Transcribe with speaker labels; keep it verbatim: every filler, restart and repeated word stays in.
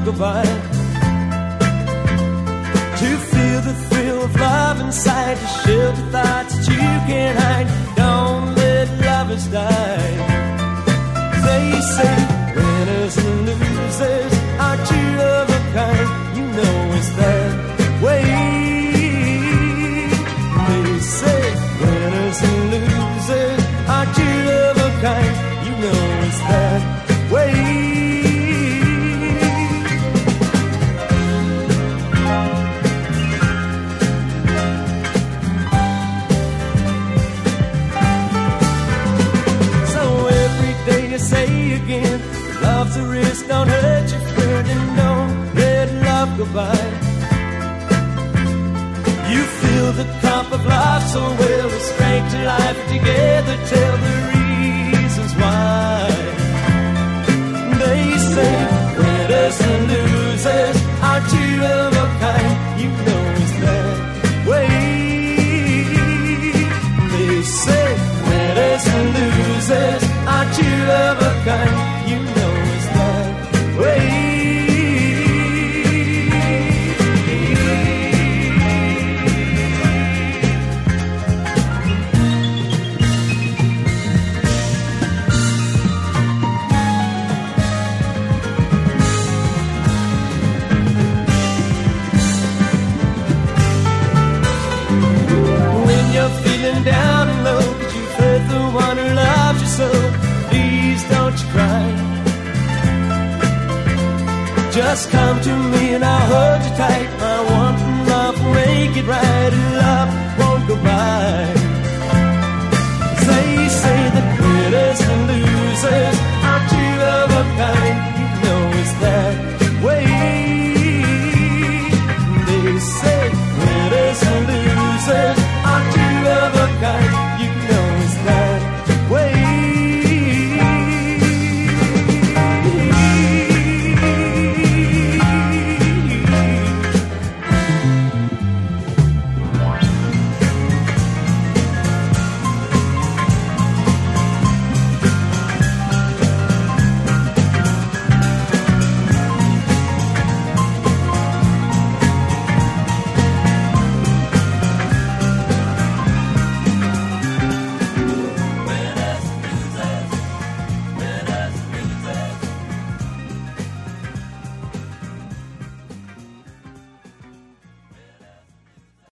Speaker 1: go by. To feel the thrill of love inside, to shelter thoughts that you can't hide. Don't let lovers die. They say winners and losers are two of a kind. You know it's that way. They say winners and losers are two of a kind. You know it's that way. Say again, love's a risk, don't hurt your friend, and don't let love go by. You fill the cup of love so well, the strength to life together, tell the reasons why. They say winners and losers are two of a kind. You know it's that way. They say winners and losers are two of a kind. You know it's that way. When you're feeling down and low, could you hurt the one who loves you so? Please don't you cry. Just come to me and I'll hold you tight. My one love will make it right, and love won't go by. They say that winners and